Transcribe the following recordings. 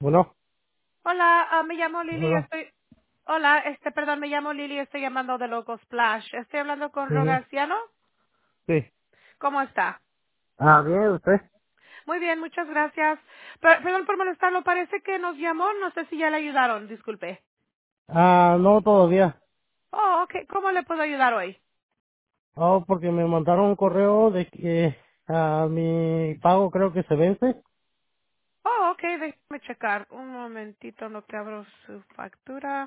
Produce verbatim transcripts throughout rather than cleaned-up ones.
Bueno, Hola, ah, me llamo Lili, bueno, estoy... Hola, este, perdón, me llamo Lili, estoy llamando de Logo Splash. Estoy hablando con ujú, Rogaciano. sí. ¿Cómo está? Ah, bien, usted. Muy bien, muchas gracias. Per- perdón por molestarlo, parece que nos llamó, no sé si ya le ayudaron, disculpe. Ah, no todavía. Oh, ok, ¿cómo le puedo ayudar hoy? Oh, porque me mandaron un correo de que ah, mi pago creo que se vence. Oh, ok, déjeme checar. Un momentito, no que abro su factura.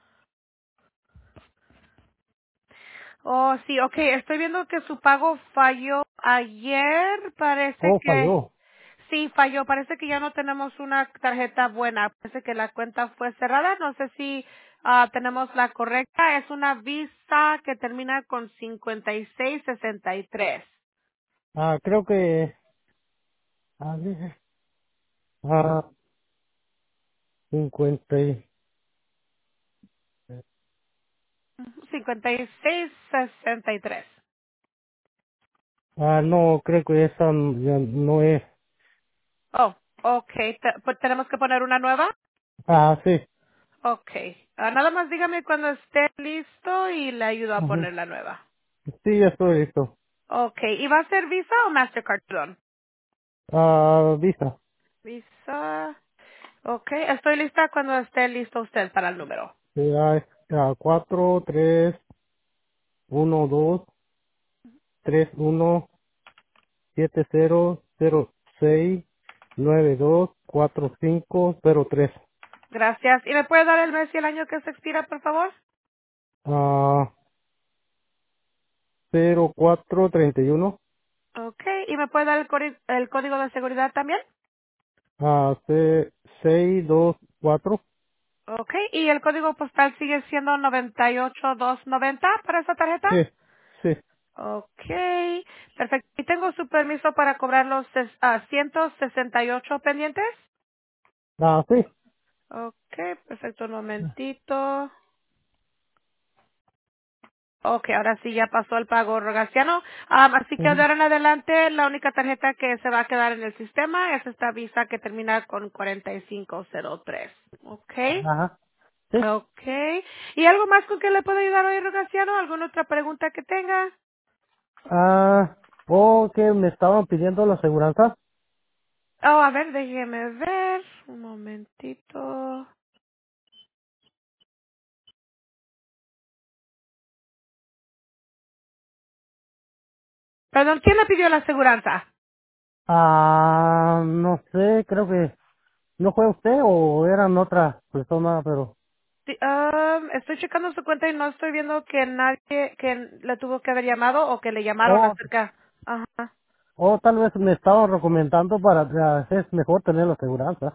Oh, sí, ok, estoy viendo que su pago falló ayer, parece Oh, que falló. sí falló, parece que ya no tenemos una tarjeta buena, parece que la cuenta fue cerrada, no sé si ah, tenemos la correcta, es una Visa que termina con cincuenta y seis sesenta y tres. Ah, creo que a ver, ah, cincuenta. y- cincuenta y seis sesenta y tres. Ah, no, creo que esa n- ya no es. Oh, ok, te- pues tenemos que poner una nueva. Ah, sí. Ok, ah, nada más dígame cuando esté listo y le ayudo a Ujú. poner la nueva. Sí, ya estoy listo. Okay, ¿y va a ser Visa o Mastercard? Perdón. Ah, vista. Visa. Okay, estoy lista cuando esté listo usted para el número. Sí, ah, ah, cuatro, tres, uno, dos, tres, uno. siete cero cero seis nueve dos cuatro cinco cero tres. Gracias. ¿Y me puede dar el mes y el año que se expira, por favor? Ah, cero cuatro treinta y uno. Okay, ¿y me puede dar el, cori- el código de seguridad también? Ah, C seis dos cuatro. Okay, ¿y el código postal sigue siendo noventa y ocho mil doscientos noventa para esa tarjeta? Sí, sí. Okay, perfecto. ¿Y tengo su permiso para cobrar los ses- ah, ciento sesenta y ocho pendientes? Ah, sí. Okay, perfecto, un momentito. Ok, ahora sí ya pasó el pago rogaciano. Am, así que de Ujú. ahora en adelante la única tarjeta que se va a quedar en el sistema es esta Visa que termina con cuarenta y cinco cero tres. Ok. Ajá. Sí. Ok. ¿Y algo más con que le puedo ayudar hoy, rogaciano? ¿Alguna otra pregunta que tenga? Ah, oh, que me estaban pidiendo la aseguranza. Oh, a ver, déjeme ver. Un momentito. Perdón, ¿quién le pidió la aseguranza? Ah, no sé, creo que no fue usted o eran otra persona, pero. Sí, am, estoy checando su cuenta y no estoy viendo que nadie que le tuvo que haber llamado o que le llamaron Oh, acerca. Ajá. o tal vez me estaban recomendando para. ah, es mejor tener la aseguranza.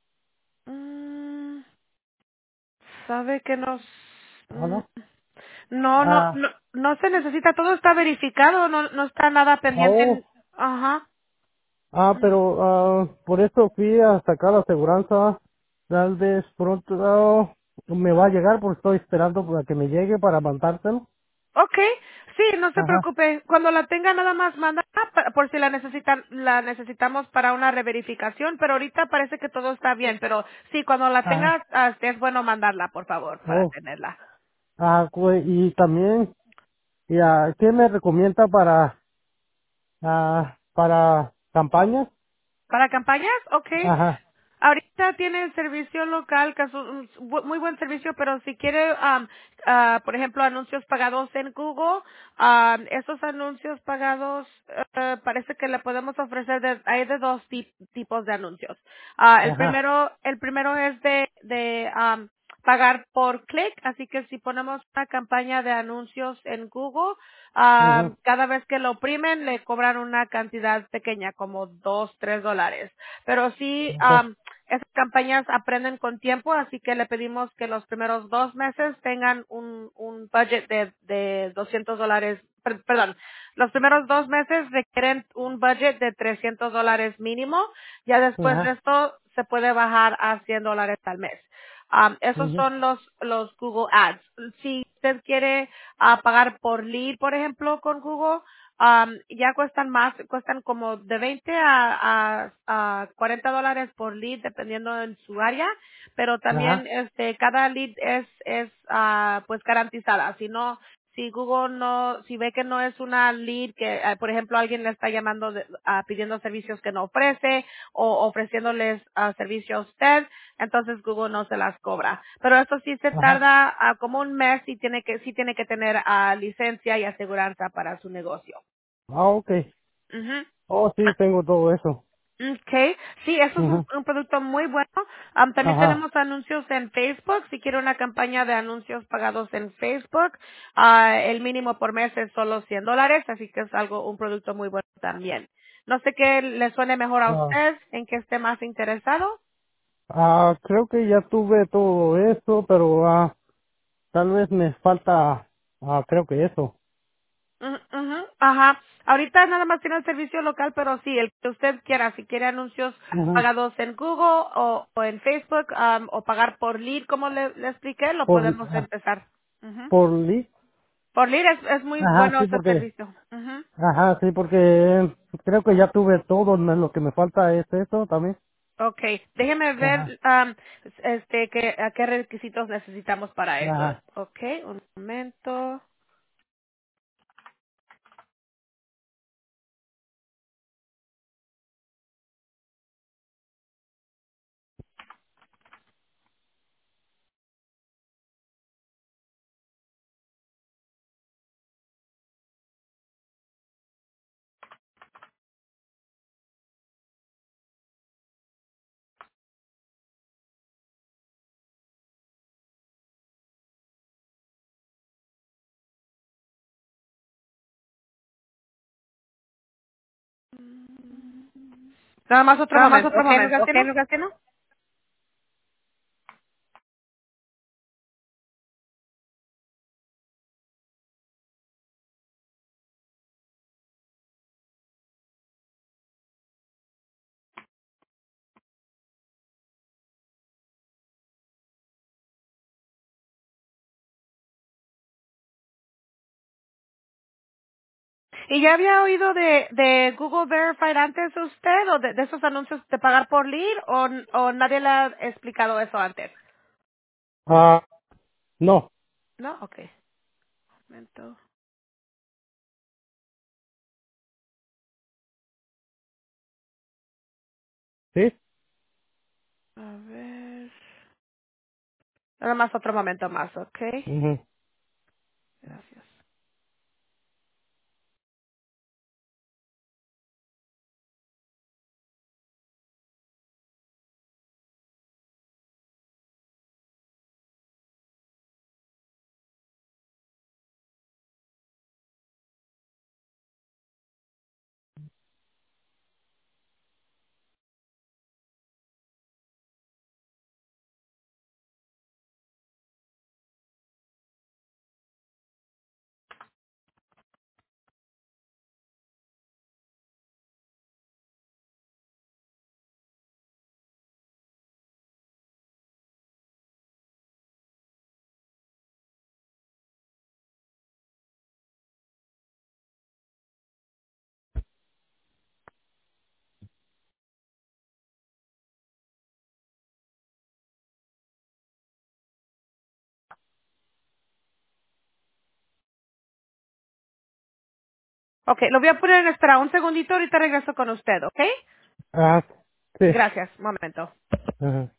Mm, sabe que nos ¿Ah, mm, no? no no Ah, no no se necesita, todo está verificado, no no está nada pendiente oh, en- ajá. ah, Mm, pero ah, por eso fui a sacar la aseguranza. Tal vez pronto ah, me va a llegar porque estoy esperando para que me llegue para mandárselo. okay, sí, no se Ajá, preocupe, cuando la tenga nada más manda pa- por si la necesitan la necesitamos para una reverificación, pero ahorita parece que todo está bien, pero sí, cuando la ajá. tenga ah, es bueno mandarla, por favor, para Oh, tenerla. ah, pues, y también, ya, ¿qué me recomienda para, ah, para campañas? ¿Para campañas? Okay. Ajá, Ahorita tiene el servicio local, que es un un bu- muy buen servicio, pero si quiere, am, ah, por ejemplo, anuncios pagados en Google, am, esos anuncios pagados eh, parece que le podemos ofrecer, de, hay de dos tip- tipos de anuncios. Ah, el ajá, primero, el primero es de, de am, pagar por clic, así que si ponemos una campaña de anuncios en Google, ujú, am, cada vez que lo oprimen le cobran una cantidad pequeña, como dos, tres dólares. Pero sí, ajá, am, esas campañas aprenden con tiempo, así que le pedimos que los primeros dos meses tengan un, un budget de, de doscientos dólares, per- perdón, los primeros dos meses requieren un budget de trescientos dólares mínimo, ya después de ajá, esto se puede bajar a cien dólares al mes. Um, esos ujú, son los, los Google Ads. Si usted quiere ah, pagar por lead, por ejemplo, con Google, um, ya cuestan más, cuestan como de veinte a, a, a cuarenta dólares por lead dependiendo en su área, pero también Ajá. este cada lead es es ah, pues garantizada. Si no, si Google no, si ve que no es una lead que, eh, por ejemplo, alguien le está llamando de- ah, pidiendo servicios que no ofrece o ofreciéndoles ah, servicio a usted, entonces Google no se las cobra. Pero eso sí se Ajá. tarda ah, como un mes y tiene que sí tiene que tener ah, licencia y aseguranza para su negocio. Ah, ok. Ujú. Oh, sí, tengo todo eso. Okay, sí, eso es un, Ujú. un producto muy bueno. Am, también Ajá. tenemos anuncios en Facebook. Si quiere una campaña de anuncios pagados en Facebook, ah, el mínimo por mes es solo cien dólares, así que es algo, un producto muy bueno también. No sé qué le suene mejor a Ah, usted, en qué esté más interesado. ah, creo que ya tuve todo eso, pero ah, tal vez me falta, ah, creo que eso. Ujú, ujú, ajá. Ahorita nada más tiene el servicio local, pero sí, el que usted quiera, si quiere anuncios Ujú. pagados en Google o, o en Facebook am, o pagar por lead, como le, le expliqué, lo Por, podemos ah, empezar. Ujú. por Lee. Por lead es, es muy Ajá, bueno sí, ese porque, servicio. Ujú. ajá, sí, porque creo que ya tuve todo, me- lo que me falta es eso también. Okay, déjeme Ajá, ver am, este que, a qué requisitos necesitamos para eso. ajá. Okay, un momento. Nada más otro Nada más momento, otro ¿ok, momento, ¿ok, Lucastino? Lucas? ¿Que no? ¿Y ya había oído de, de Google Verified antes usted o de, de esos anuncios de pagar por lead o, o nadie le ha explicado eso antes? Ah, no. No, ok. Momento. ¿Sí? A ver. Nada más otro momento más, ok. Ujú. Gracias. Ok, lo voy a poner en espera un segundito, ahorita regreso con usted, ¿ok? Ah, sí. Gracias, un momento. Ajá.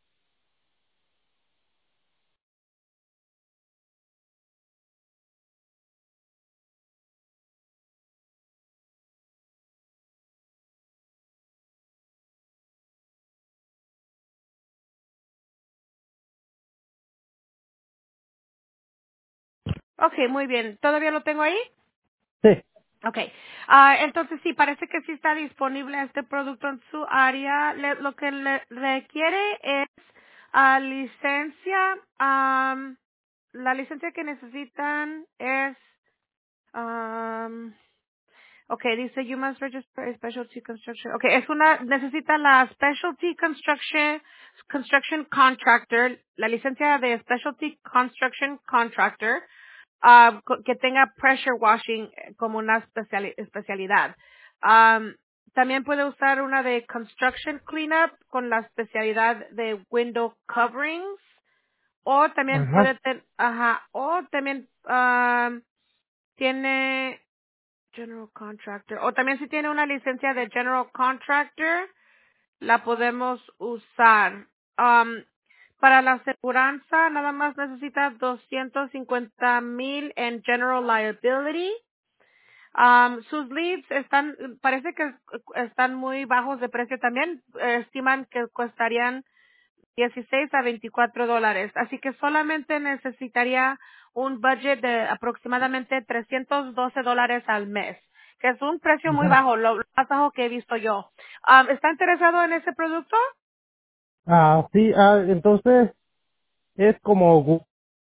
Ok, muy bien. ¿Todavía lo tengo ahí? Sí. Okay, ah, entonces sí, parece que sí está disponible este producto en su área. Le- lo que le requiere es ah, licencia. am, la licencia que necesitan es, um, okay, dice you must register a specialty construction. Okay, es una, necesita la specialty construction, construction contractor, la licencia de specialty construction contractor. ah, co- que tenga pressure washing eh, como una especiali- especialidad. Am, también puede usar una de construction cleanup con la especialidad de window coverings. O también puede Ajá. tener, ajá, o también am, tiene general contractor. O también si tiene una licencia de general contractor, la podemos usar. Am, para la aseguranza, nada más necesita doscientos cincuenta mil en general liability. Am, sus leads están, parece que están muy bajos de precio también. Eh, estiman que costarían dieciséis a veinticuatro dólares. Así que solamente necesitaría un budget de aproximadamente trescientos doce dólares al mes, que es un precio muy Ajá. bajo, lo lo más bajo que he visto yo. Am, ¿Está interesado en ese producto? Ah, sí, ah, entonces es como Gu-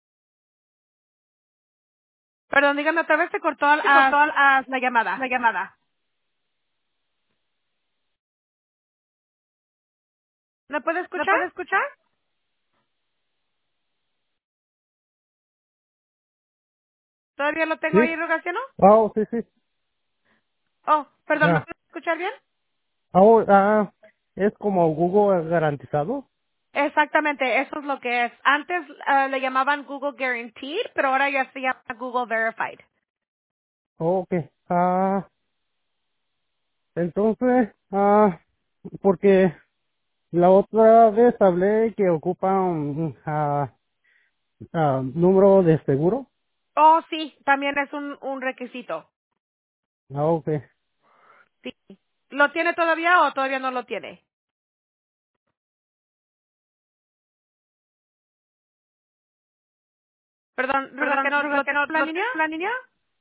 Perdón, dígame otra vez, se cortó Se cortó ah, ah, la llamada. la llamada. ¿Me puede ¿Me escuchar? puede escuchar? ¿Todavía lo tengo Sí. ahí, Rogaciano? Oh, sí, sí. Oh, perdón, ¿me Ah, puede escuchar bien? oh, ah, es como Google garantizado. Exactamente, eso es lo que es. Antes ah, le llamaban Google Guaranteed, pero ahora ya se llama Google Verified. Oh, ok. Ah, entonces, ah, porque la otra vez hablé que ocupa un ah, ah, número de seguro. Oh, sí, también es un, un requisito. Ah, ok. Sí. ¿Lo tiene todavía o todavía no lo tiene? Perdón, Perdón, Rogaciano, ¿lo Ruga, que tiene no, en la ¿lo línea? tiene la niña?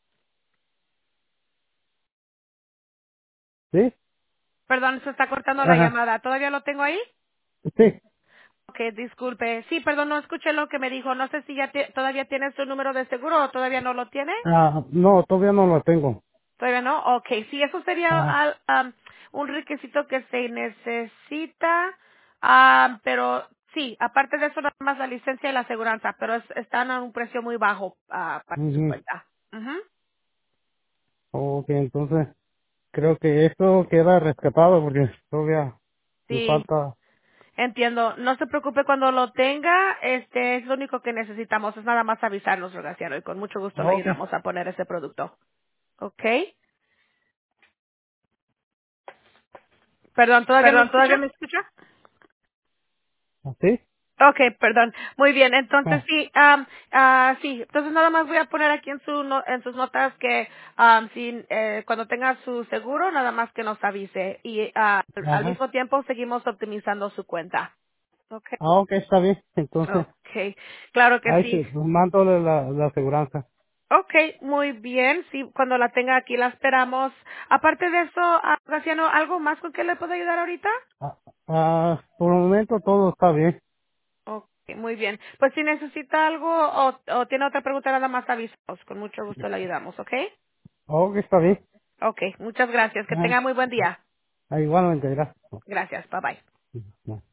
Sí. Perdón, se está cortando la Ajá. llamada. ¿Todavía lo tengo ahí? Sí. Ok, disculpe. Sí, perdón, no escuché lo que me dijo. No sé si ya te- todavía tiene su número de seguro o todavía no lo tiene. Ah, no, todavía no lo tengo. ¿Todavía no? Ok, sí, eso sería Ah, al- am, un requisito que se necesita, am, pero sí, aparte de eso, nada más la licencia y la aseguranza, pero es- están a un precio muy bajo ah, para su ujú. cuenta. Ujú. Ok, entonces creo que esto queda rescatado porque todavía me Sí, falta. entiendo. No se preocupe cuando lo tenga, este es lo único que necesitamos, es nada más avisarnos, Rogaciano, y con mucho gusto le Ok. ayudamos a poner ese producto. ¿Ok? Perdón, ¿todavía me Perdón, escucha? ¿todavía me escucha? ¿Sí? Okay, perdón. Muy bien. Entonces Ah, sí, am, ah, sí. Entonces nada más voy a poner aquí en su no- en sus notas que am, si, eh, cuando tenga su seguro nada más que nos avise y ah, al ajá. mismo tiempo seguimos optimizando su cuenta. Okay. Ah, ok, está bien. Entonces, Okay. Claro que ahí sí. sí, mándole la, la aseguranza. Okay, muy bien. Sí, cuando la tenga aquí la esperamos. Aparte de eso, ah, Graciano, ¿algo más con que le puedo ayudar ahorita? Ah, ah, por el momento todo está bien. Okay, muy bien. Pues si necesita algo o, o tiene otra pregunta, nada más avisos. Con mucho gusto le ayudamos, ¿ok? Ok, está bien. Ok, muchas gracias. Que Ah, tenga muy buen día. ah, igualmente, gracias. Gracias. Bye bye. Ah.